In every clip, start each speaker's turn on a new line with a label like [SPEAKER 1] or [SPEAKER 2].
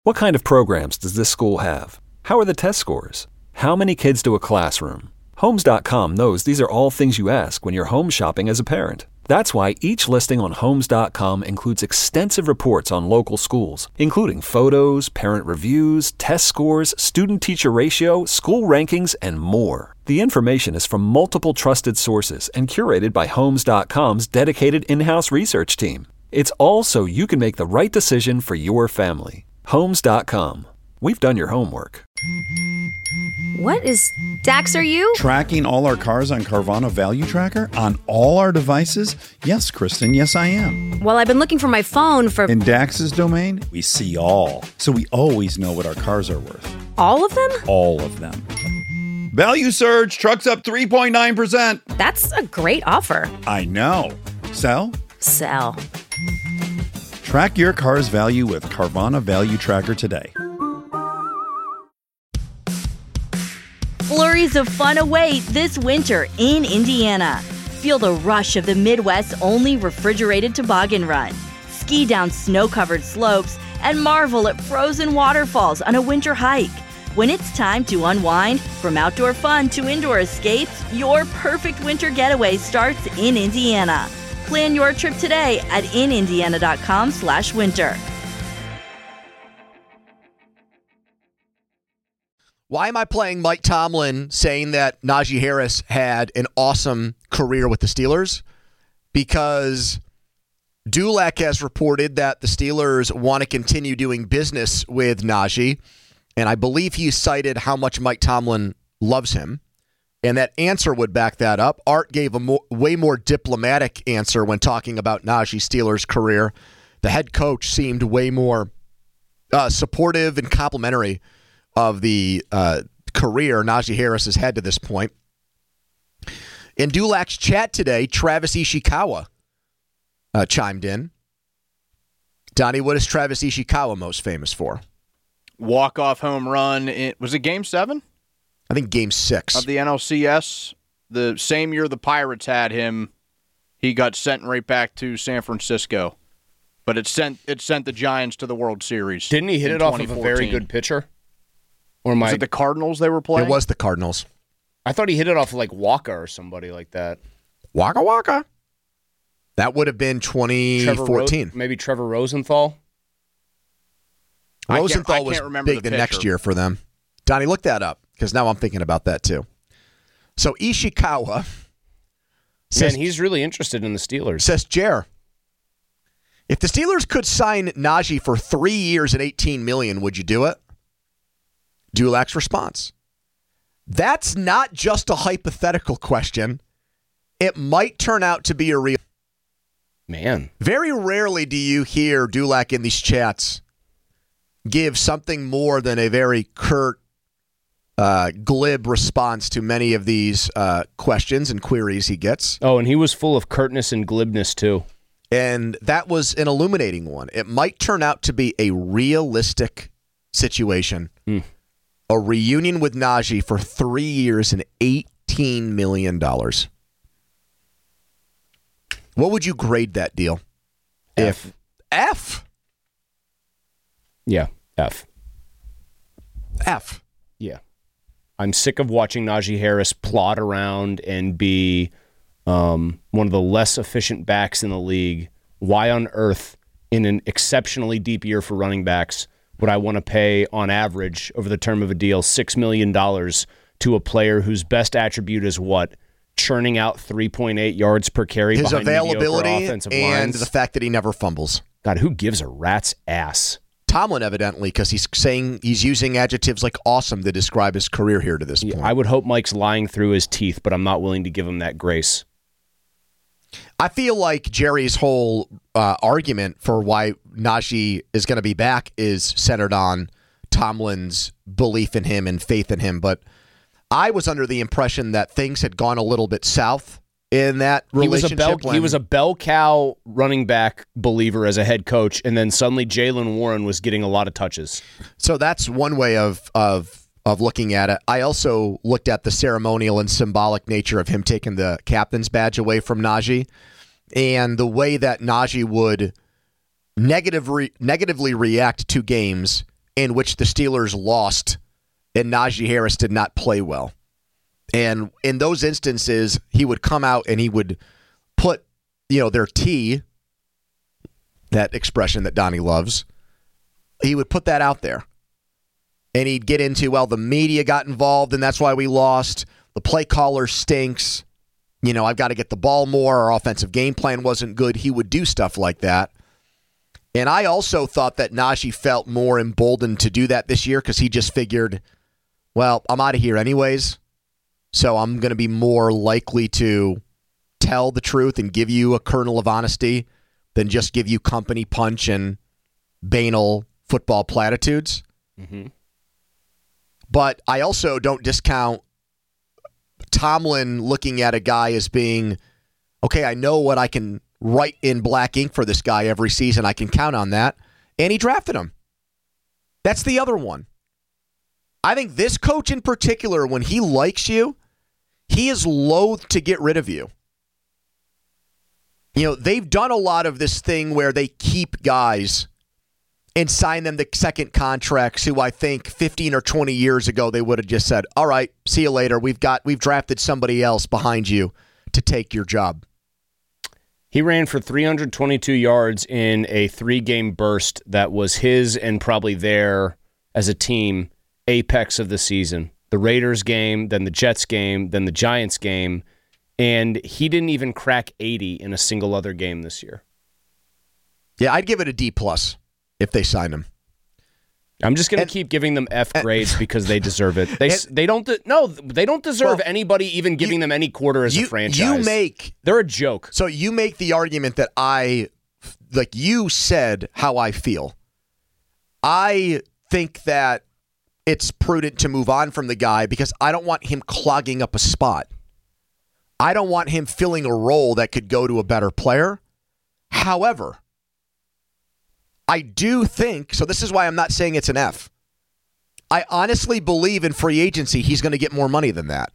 [SPEAKER 1] What kind of programs does this school have? How are the test scores? How many kids do a classroom? Homes.com knows these are all things you ask when you're home shopping as a parent. That's why each listing on Homes.com includes extensive reports on local schools, including photos, parent reviews, test scores, student-teacher ratio, school rankings, and more. The information is from multiple trusted sources and curated by Homes.com's dedicated in-house research team. It's all so you can make the right decision for your family. Homes.com. We've done your homework.
[SPEAKER 2] What is... Dax, are you?
[SPEAKER 3] Tracking all our cars on Carvana Value Tracker on all our devices? Yes, Kristen, yes I am.
[SPEAKER 2] Well, I've been looking for my phone for...
[SPEAKER 3] In Dax's domain, we see all. So we always know what our cars are worth.
[SPEAKER 2] All of them?
[SPEAKER 3] All of them. Value surge, trucks up 3.9%.
[SPEAKER 2] That's a great offer.
[SPEAKER 3] I know. Sell?
[SPEAKER 2] Sell.
[SPEAKER 3] Track your car's value with Carvana Value Tracker today.
[SPEAKER 4] Flurries of fun await this winter in Indiana. Feel the rush of the Midwest's only refrigerated toboggan run. Ski down snow-covered slopes and marvel at frozen waterfalls on a winter hike. When it's time to unwind, from outdoor fun to indoor escapes, your perfect winter getaway starts in Indiana. Plan your trip today at inindiana.com/winter.
[SPEAKER 5] Why am I playing Mike Tomlin saying that Najee Harris had an awesome career with the Steelers? Because Dulac has reported that the Steelers want to continue doing business with Najee, and I believe he cited how much Mike Tomlin loves him, and that answer would back that up. Art gave a way more diplomatic answer when talking about Najee's Steelers career. The head coach seemed way more supportive and complimentary of the career Najee Harris has had to this point. In Dulac's chat today, Travis Ishikawa chimed in. Donnie, what is Travis Ishikawa most famous for?
[SPEAKER 6] Walk-off home run. Was it Game 7?
[SPEAKER 5] I think Game 6.
[SPEAKER 6] Of the NLCS. The same year the Pirates had him, he got sent right back to San Francisco. But it sent the Giants to the World Series.
[SPEAKER 7] Didn't he hit it off of a very good pitcher? Or
[SPEAKER 6] was it the Cardinals they were playing?
[SPEAKER 5] It was the Cardinals.
[SPEAKER 7] I thought he hit it off of like Waka or somebody like that.
[SPEAKER 5] Waka. That would have been 2014.
[SPEAKER 7] Maybe Trevor Rosenthal.
[SPEAKER 5] Rosenthal was big the next year for them. Donnie, look that up, because now I'm thinking about that too. So Ishikawa
[SPEAKER 7] says, man, he's really interested in the Steelers.
[SPEAKER 5] Says Jer, if the Steelers could sign Najee for 3 years at $18 million, would you do it? Dulac's response: that's not just a hypothetical question. It might turn out to be a real.
[SPEAKER 7] Man.
[SPEAKER 5] Very rarely do you hear Dulac in these chats give something more than a very curt, glib response to many of these questions and queries he gets.
[SPEAKER 7] Oh, and he was full of curtness and glibness, too.
[SPEAKER 5] And that was an illuminating one. It might turn out to be a realistic situation. A reunion with Najee for 3 years and $18 million. What would you grade that deal?
[SPEAKER 7] F.
[SPEAKER 5] F?
[SPEAKER 7] Yeah, F.
[SPEAKER 5] F.
[SPEAKER 7] Yeah. I'm sick of watching Najee Harris plod around and be one of the less efficient backs in the league. Why on earth, in an exceptionally deep year for running backs, would I want to pay, on average, over the term of a deal, $6 million to a player whose best attribute is what? Churning out 3.8 yards per carry
[SPEAKER 5] his
[SPEAKER 7] behind
[SPEAKER 5] availability
[SPEAKER 7] offensive
[SPEAKER 5] and
[SPEAKER 7] lines.
[SPEAKER 5] The fact that he never fumbles.
[SPEAKER 7] God, who gives a rat's ass?
[SPEAKER 5] Tomlin, evidently, because he's saying he's using adjectives like awesome to describe his career here to this point.
[SPEAKER 7] I would hope Mike's lying through his teeth, but I'm not willing to give him that grace.
[SPEAKER 5] I feel like Jerry's whole argument for why Najee is going to be back is centered on Tomlin's belief in him and faith in him. But I was under the impression that things had gone a little bit south in that relationship.
[SPEAKER 7] He was a bell cow running back believer as a head coach, and then suddenly Jaylen Warren was getting a lot of touches.
[SPEAKER 5] So that's one way of looking at it. I also looked at the ceremonial and symbolic nature of him taking the captain's badge away from Najee, and the way that Najee would negatively react to games in which the Steelers lost and Najee Harris did not play well. And in those instances, he would come out and he would put, their T, that expression that Donnie loves, he would put that out there. And he'd get into, the media got involved and that's why we lost. The play caller stinks. I've got to get the ball more. Our offensive game plan wasn't good. He would do stuff like that. And I also thought that Najee felt more emboldened to do that this year because he just figured, I'm out of here anyways, so I'm going to be more likely to tell the truth and give you a kernel of honesty than just give you company punch and banal football platitudes.
[SPEAKER 7] Mm-hmm.
[SPEAKER 5] But I also don't discount Tomlin looking at a guy as being, okay, I know what I can write in black ink for this guy every season. I can count on that. And he drafted him. That's the other one. I think this coach in particular, when he likes you, he is loath to get rid of you. They've done a lot of this thing where they keep guys and sign them to second contracts who I think 15 or 20 years ago they would have just said, all right, see you later. We've drafted somebody else behind you to take your job.
[SPEAKER 7] He ran for 322 yards in a 3-game burst that was his and probably their, as a team, apex of the season. The Raiders game, then the Jets game, then the Giants game, and he didn't even crack 80 in a single other game this year.
[SPEAKER 5] Yeah, I'd give it a D+ if they sign him.
[SPEAKER 7] I'm just going to keep giving them F grades because they deserve it. They don't deserve anybody even giving them any quarter as a franchise. They're a joke.
[SPEAKER 5] So you make the argument that you said how I feel. I think that it's prudent to move on from the guy because I don't want him clogging up a spot. I don't want him filling a role that could go to a better player. However, I do think, so this is why I'm not saying it's an F. I honestly believe in free agency he's going to get more money than that.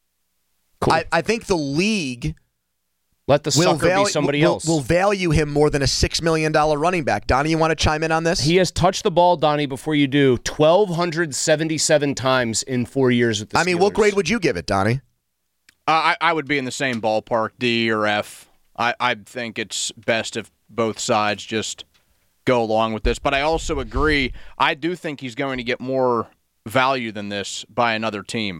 [SPEAKER 7] Cool.
[SPEAKER 5] I think the league
[SPEAKER 7] let the sucker be somebody else.
[SPEAKER 5] Will value him more than a $6 million running back. Donnie, you want to chime in on this?
[SPEAKER 7] He has touched the ball, Donnie, before you do, 1,277 times in 4 years with the Steelers.
[SPEAKER 5] What grade would you give it, Donnie?
[SPEAKER 6] I would be in the same ballpark, D or F. I think it's best if both sides just go along with this. But I also agree, I do think he's going to get more value than this by another team.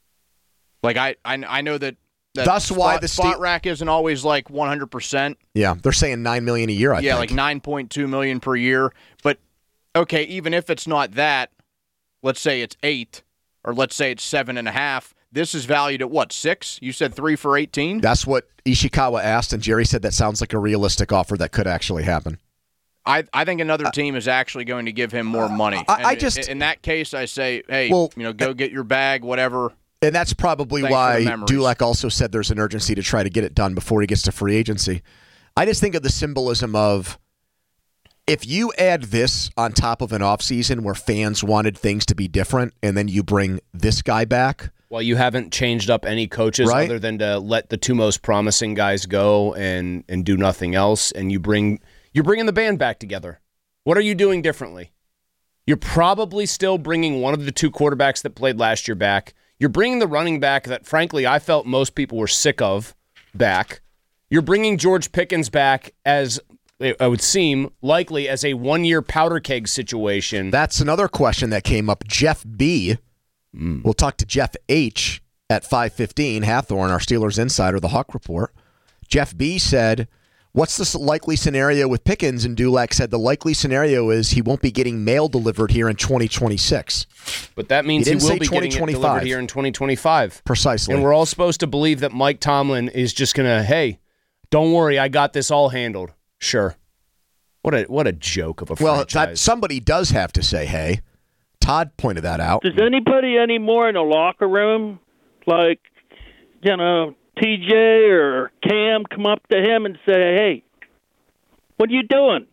[SPEAKER 6] Like, I know that
[SPEAKER 5] that's why the
[SPEAKER 6] spot rack isn't always like 100%.
[SPEAKER 5] Yeah, they're saying $9 million a year, I think.
[SPEAKER 6] Yeah, like $9.2 million per year. But, okay, even if it's not that, let's say it's 8, or let's say it's 7.5, this is valued at what, 6? You said 3 for 18?
[SPEAKER 5] That's what Ishikawa asked, and Jerry said that sounds like a realistic offer that could actually happen.
[SPEAKER 6] I think another team is actually going to give him more money. In that case, I say, hey, go get your bag, whatever.
[SPEAKER 5] And that's probably why Dulac also said there's an urgency to try to get it done before he gets to free agency. I just think of the symbolism of if you add this on top of an offseason where fans wanted things to be different, and then you bring this guy back.
[SPEAKER 7] Well, you haven't changed up any coaches other than to let the two most promising guys go and do nothing else, and you're bringing the band back together. What are you doing differently? You're probably still bringing one of the two quarterbacks that played last year back. You're bringing the running back that, frankly, I felt most people were sick of back. You're bringing George Pickens back as, it would seem, likely as a one-year powder keg situation.
[SPEAKER 5] That's another question that came up. Jeff B. We'll talk to Jeff H. at 5:15. Hathorne, our Steelers insider, the Hawk Report. Jeff B. said, what's the likely scenario with Pickens? And Dulac said the likely scenario is he won't be getting mail delivered here in 2026.
[SPEAKER 7] But that means he will be getting it delivered here in 2025.
[SPEAKER 5] Precisely.
[SPEAKER 7] And we're all supposed to believe that Mike Tomlin is just going to, hey, don't worry, I got this all handled. Sure. What a joke of a franchise.
[SPEAKER 5] Well, somebody does have to say, hey. Todd pointed that out.
[SPEAKER 8] Does anybody anymore in the locker room, like, TJ or Cam, come up to him and say, hey, what are you doing?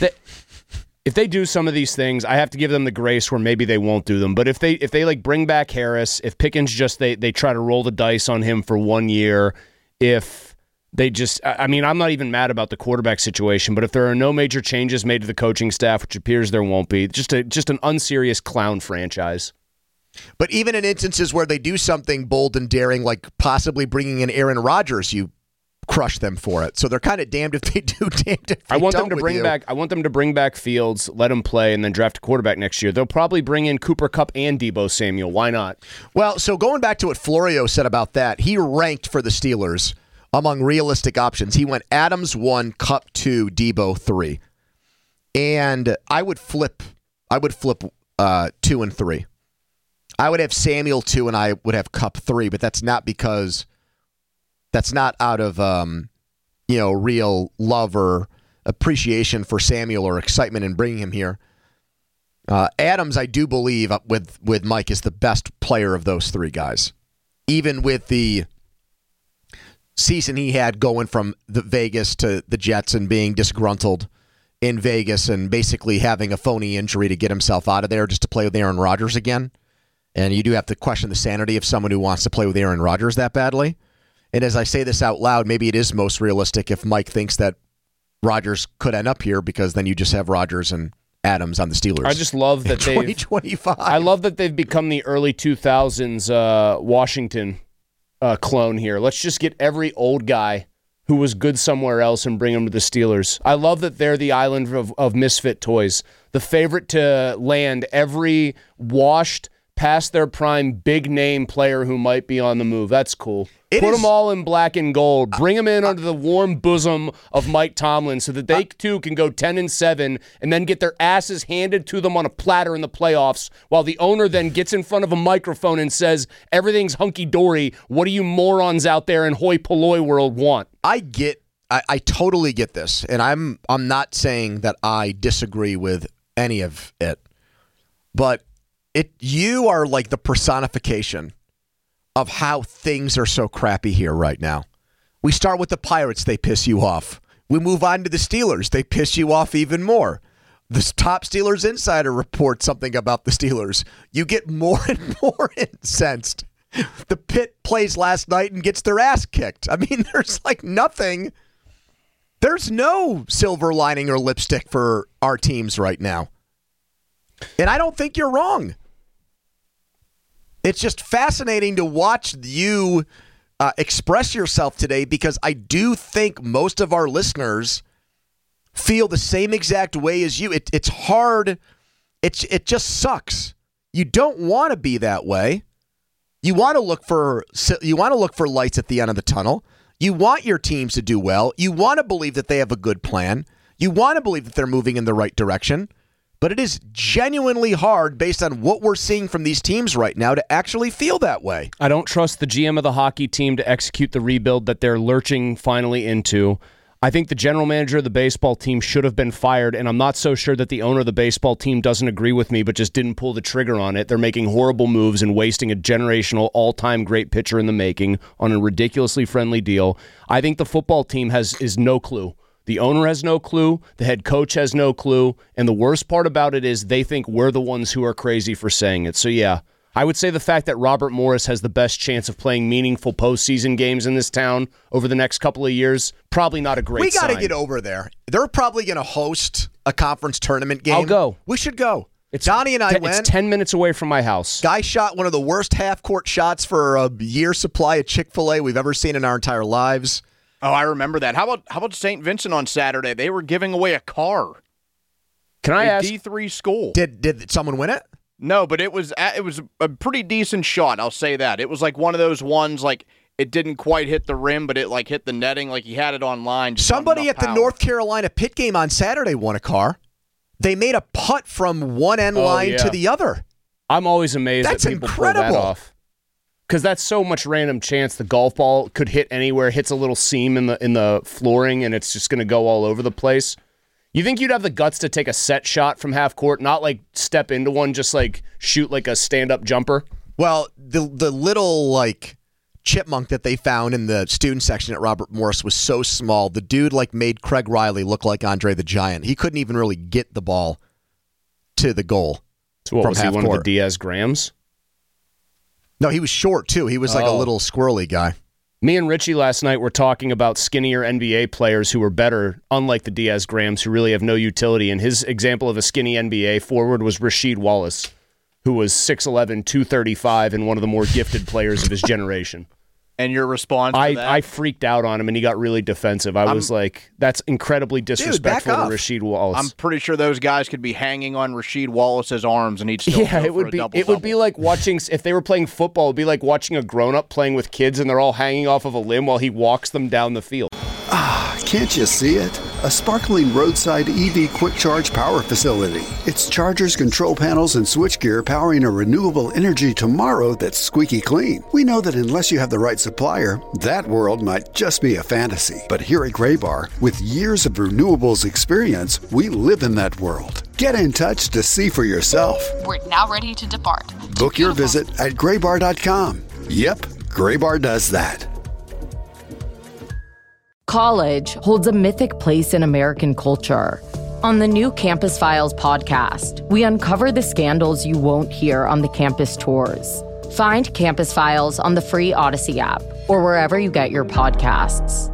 [SPEAKER 7] If they do some of these things, I have to give them the grace where maybe they won't do them. But if they like bring back Harris, if Pickens just they try to roll the dice on him for 1 year, if I'm not even mad about the quarterback situation, but if there are no major changes made to the coaching staff, which appears there won't be, just an unserious clown franchise.
[SPEAKER 5] But even in instances where they do something bold and daring, like possibly bringing in Aaron Rodgers, you crush them for it. So they're kind of damned if they do, damned if they
[SPEAKER 7] I want
[SPEAKER 5] don't
[SPEAKER 7] them to bring
[SPEAKER 5] you.
[SPEAKER 7] back. I want them to bring back Fields, let him play, and then draft a quarterback next year. They'll probably bring in Cooper Kupp and Deebo Samuel. Why not?
[SPEAKER 5] Well, so going back to what Florio said about that, he ranked for the Steelers among realistic options. He went Adams 1, Kupp 2, Deebo 3, and I would flip 2 and 3. I would have Samuel 2 and I would have Kupp 3, but that's not out of real love or appreciation for Samuel or excitement in bringing him here. Adams, I do believe with Mike, is the best player of those three guys, even with the season he had going from the Vegas to the Jets and being disgruntled in Vegas and basically having a phony injury to get himself out of there just to play with Aaron Rodgers again. And you do have to question the sanity of someone who wants to play with Aaron Rodgers that badly. And as I say this out loud, maybe it is most realistic if Mike thinks that Rodgers could end up here, because then you just have Rodgers and Adams on the Steelers.
[SPEAKER 7] I just love that
[SPEAKER 5] 2025.
[SPEAKER 7] I love that they've become the early 2000s Washington clone here. Let's just get every old guy who was good somewhere else and bring him to the Steelers. I love that they're the island of misfit toys, the favorite to land every washed, past their prime, big-name player who might be on the move. That's cool. Put them all in black and gold. Bring them in under the warm bosom of Mike Tomlin so that they, too, can go 10-7 and then get their asses handed to them on a platter in the playoffs, while the owner then gets in front of a microphone and says, everything's hunky-dory. What do you morons out there in hoi polloi world want?
[SPEAKER 5] I totally get this, and I'm not saying that I disagree with any of it, but you are like the personification of how things are so crappy here right now. We start with the Pirates, they piss you off. We move on to the Steelers, they piss you off even more. The top Steelers insider reports something about the Steelers. You get more and more incensed. The Pit plays last night and gets their ass kicked. I mean, there's like nothing. There's no silver lining or lipstick for our teams right now. And I don't think you're wrong. It's just fascinating to watch you express yourself today, because I do think most of our listeners feel the same exact way as you. It's hard. It just sucks. You don't want to be that way. You want to look for lights at the end of the tunnel. You want your teams to do well. You want to believe that they have a good plan. You want to believe that they're moving in the right direction. But it is genuinely hard, based on what we're seeing from these teams right now, to actually feel that way.
[SPEAKER 7] I don't trust the GM of the hockey team to execute the rebuild that they're lurching finally into. I think the general manager of the baseball team should have been fired, and I'm not so sure that the owner of the baseball team doesn't agree with me but just didn't pull the trigger on it. They're making horrible moves and wasting a generational, all-time great pitcher in the making on a ridiculously friendly deal. I think the football team is no clue. The owner has no clue, the head coach has no clue, and the worst part about it is they think we're the ones who are crazy for saying it. So yeah, I would say the fact that Robert Morris has the best chance of playing meaningful postseason games in this town over the next couple of years, probably not a great sign.
[SPEAKER 5] We got to get over there. They're probably going to host a conference tournament game.
[SPEAKER 7] I'll go.
[SPEAKER 5] We should go. Donnie and I went.
[SPEAKER 7] It's 10 minutes away from my house.
[SPEAKER 5] Guy shot one of the worst half-court shots for a year supply of Chick-fil-A we've ever seen in our entire lives.
[SPEAKER 6] Oh, I remember that. How about St. Vincent on Saturday? They were giving away a car.
[SPEAKER 7] Can I ask?
[SPEAKER 6] D3 school.
[SPEAKER 5] Did someone win it?
[SPEAKER 6] No, but it was a pretty decent shot. I'll say that. It was like one of those ones, like it didn't quite hit the rim, but it like hit the netting. Like he had it online.
[SPEAKER 5] Somebody at the North Carolina Pitt game on Saturday won a car. They made a putt from one end line to the other.
[SPEAKER 7] I'm always amazed that people
[SPEAKER 5] incredible.
[SPEAKER 7] Pull that off. Because that's so much random chance the golf ball could hit anywhere, hits a little seam in the flooring, and it's just going to go all over the place. You think you'd have the guts to take a set shot from half court, not like step into one, just like shoot like a stand-up jumper?
[SPEAKER 5] Well, the little like chipmunk that they found in the student section at Robert Morris was so small. The dude like made Craig Riley look like Andre the Giant. He couldn't even really get the ball to the goal.
[SPEAKER 7] So what, was he one of the Diaz Grahams?
[SPEAKER 5] No, he was short, too. He was like a little squirrely guy.
[SPEAKER 7] Me and Richie last night were talking about skinnier NBA players who were better, unlike the Diaz Grahams, who really have no utility. And his example of a skinny NBA forward was Rasheed Wallace, who was 6'11", 235, and one of the more gifted players of his generation.
[SPEAKER 6] And your response to that?
[SPEAKER 7] I freaked out on him, and he got really defensive. I was like, that's incredibly disrespectful to Rasheed Wallace.
[SPEAKER 6] I'm pretty sure those guys could be hanging on Rasheed Wallace's arms, and he'd still go
[SPEAKER 7] it would
[SPEAKER 6] for a
[SPEAKER 7] be.
[SPEAKER 6] double-double.
[SPEAKER 7] It would be like watching, if they were playing football, it would be like watching a grown-up playing with kids, and they're all hanging off of a limb while he walks them down the field.
[SPEAKER 9] Can't you see it? A sparkling roadside EV quick charge power facility. It's chargers, control panels, and switchgear powering a renewable energy tomorrow that's squeaky clean. We know that unless you have the right supplier, that world might just be a fantasy. But here at Graybar, with years of renewables experience, we live in that world. Get in touch to see for yourself.
[SPEAKER 10] We're now ready to depart.
[SPEAKER 9] Book your visit at graybar.com. Yep, Graybar does that.
[SPEAKER 11] College holds a mythic place in American culture. On the new Campus Files podcast, we uncover the scandals you won't hear on the campus tours. Find Campus Files on the free Odyssey app or wherever you get your podcasts.